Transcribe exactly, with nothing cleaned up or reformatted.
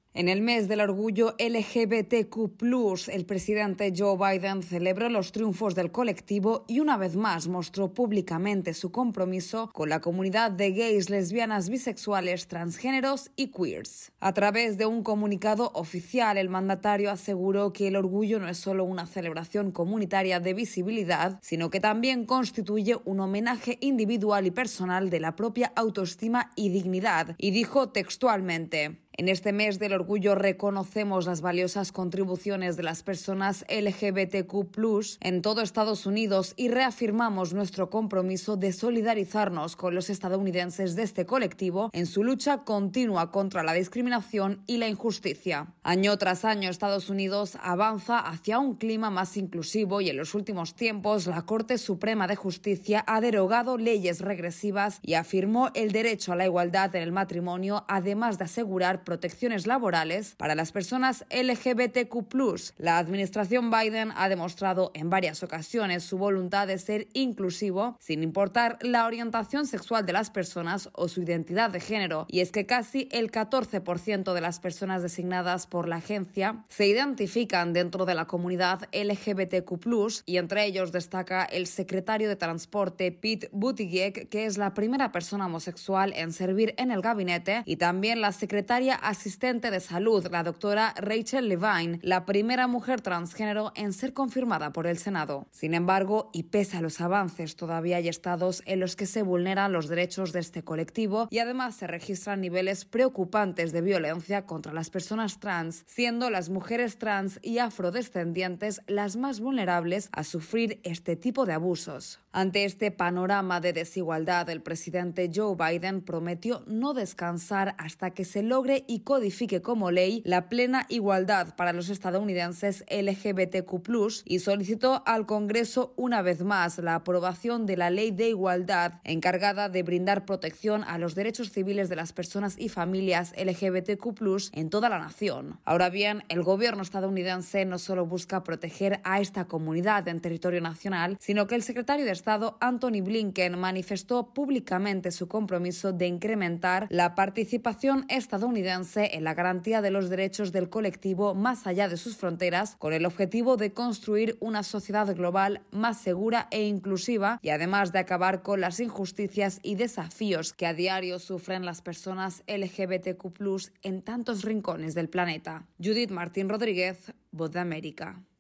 En el mes del orgullo L G B T Q plus, el presidente Joe Biden celebró los triunfos del colectivo y una vez más mostró públicamente su compromiso con la comunidad de gays, lesbianas, bisexuales, transgéneros y queers. A través de un comunicado oficial, el mandatario aseguró que el orgullo no es solo una celebración comunitaria de visibilidad, sino que también constituye un homenaje individual y personal de la propia autoestima y dignidad, y dijo textualmente: en este mes del orgullo reconocemos las valiosas contribuciones de las personas L G B T Q plus, en todo Estados Unidos y reafirmamos nuestro compromiso de solidarizarnos con los estadounidenses de este colectivo en su lucha continua contra la discriminación y la injusticia. Año tras año, Estados Unidos avanza hacia un clima más inclusivo y en los últimos tiempos la Corte Suprema de Justicia ha derogado leyes regresivas y afirmó el derecho a la igualdad en el matrimonio, además de asegurar protecciones laborales para las personas L G B T Q plus. La administración Biden ha demostrado en varias ocasiones su voluntad de ser inclusivo, sin importar la orientación sexual de las personas o su identidad de género, y es que casi el catorce por ciento de las personas designadas por la agencia se identifican dentro de la comunidad L G B T Q plus, y entre ellos destaca el secretario de Transporte Pete Buttigieg, que es la primera persona homosexual en servir en el gabinete, y también la secretaria asistente de salud, la doctora Rachel Levine, la primera mujer transgénero en ser confirmada por el Senado. Sin embargo, y pese a los avances, todavía hay estados en los que se vulneran los derechos de este colectivo y además se registran niveles preocupantes de violencia contra las personas trans, siendo las mujeres trans y afrodescendientes las más vulnerables a sufrir este tipo de abusos. Ante este panorama de desigualdad, el presidente Joe Biden prometió no descansar hasta que se logre y codifique como ley la plena igualdad para los estadounidenses L G B T Q plus, y solicitó al Congreso una vez más la aprobación de la Ley de Igualdad, encargada de brindar protección a los derechos civiles de las personas y familias L G B T Q plus en toda la nación. Ahora bien, el gobierno estadounidense no solo busca proteger a esta comunidad en territorio nacional, sino que el secretario de Estado Antony Blinken manifestó públicamente su compromiso de incrementar la participación estadounidense en la garantía de los derechos del colectivo más allá de sus fronteras, con el objetivo de construir una sociedad global más segura e inclusiva, y además de acabar con las injusticias y desafíos que a diario sufren las personas L G B T Q plus en tantos rincones del planeta. Judith Martín Rodríguez, Voz de América.